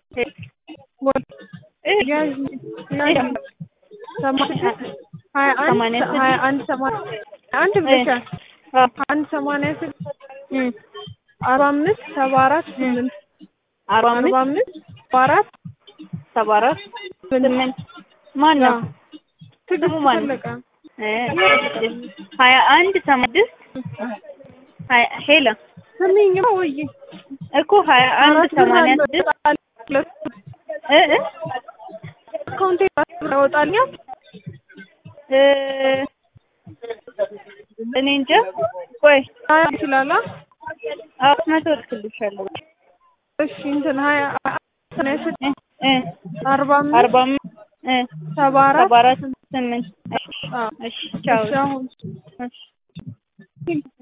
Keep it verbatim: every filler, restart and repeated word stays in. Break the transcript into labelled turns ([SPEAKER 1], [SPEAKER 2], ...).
[SPEAKER 1] ወ ያዥ ያዥ ሰማንያ ሀያ አንድ ሀያ አንድ ሰማንያ አንድ ብለሻል አንድ ሰማንያ ስድስት አርባ አምስት ሰባ አራት ስምንት
[SPEAKER 2] አርባ
[SPEAKER 1] አርባ
[SPEAKER 2] አምስት
[SPEAKER 1] አምስት ሰባ አራት
[SPEAKER 2] ሰባ አራት ስምንት ማን ነው ስሙ ማን ነው? ሀያ አንድ ስድስት ሀያ ሄላ
[SPEAKER 1] ስሚኝማ ወይ
[SPEAKER 2] እኮ ሀያ አንድ ሰማንያ ስድስት እ እ
[SPEAKER 1] አካውንቴ ያወጣልኛል
[SPEAKER 2] እ እኔ እንጃ ቆይ
[SPEAKER 1] ይችላል
[SPEAKER 2] አራት መቶ እልክልሻለሁ።
[SPEAKER 1] እሺ እንትን ሀያ ሰማንያ ስድስት
[SPEAKER 2] እ
[SPEAKER 1] አርባ አምስት
[SPEAKER 2] አርባ አምስት እ
[SPEAKER 1] ሰባ
[SPEAKER 2] ሰባ
[SPEAKER 1] አራት
[SPEAKER 2] አራት ስምንት እሺ ቻው።
[SPEAKER 1] እሺ አሁን
[SPEAKER 2] እሺ